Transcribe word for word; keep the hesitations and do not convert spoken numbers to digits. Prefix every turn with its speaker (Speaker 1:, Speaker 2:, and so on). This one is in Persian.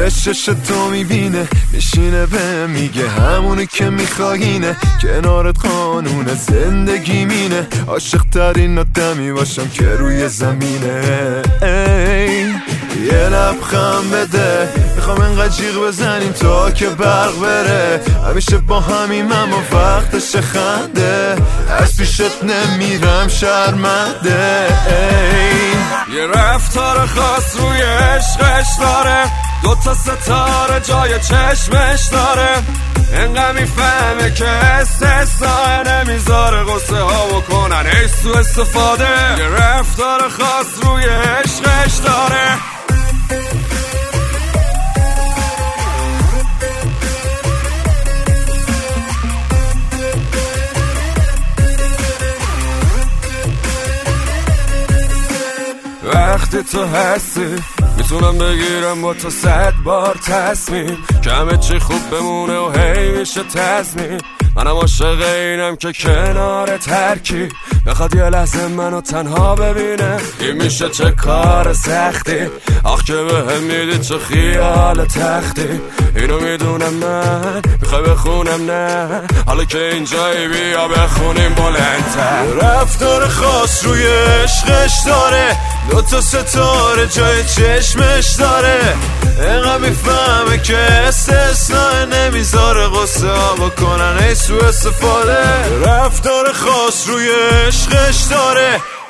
Speaker 1: دلش چش تو میبینه، میشینه به میگه همونی که میخواینه، کنارت قانون زندگی مینه، عاشق ترین آدمی باشم که روی زمینه. ای یه لبخند بده، میخوام انقدر جیغ بزنیم تا که برق بره، همیشه با همیم اما وقتش خنده، از پیشت نمیرم شرمنده. ای
Speaker 2: یه رفتار خاص روی عشقش داره، دوتا ستاره جای چشمش داره، انقدر میفهمه که استثناء، نمیذاره غصه ها بکنن ای سو استفاده. یه رفتار خاص روی عشقش داره. وقتی تو هستی میتونم بگیرم با تو صد بار تصمیم، که همه چی خوب بمونه و هی میشه تصمیم. منم عاشق اینم که کنار ترکی بخواد یه لحظه منو تنها ببینه، این میشه چه کار سختی، آخ که به هم میدی چه خیال تختی. اینو میدونم من میخوای بخونم نه، حالا که اینجایی بیا بخونیم بلندتر.
Speaker 1: رفتار خاص روی عشقش داره، دوتا ستاره جای چشمش داره، اینقدر میفهمه که استثناء، نمیذاره غصه ها بکنن ای سو استفاده. رفتار خاص روی عشقش داره،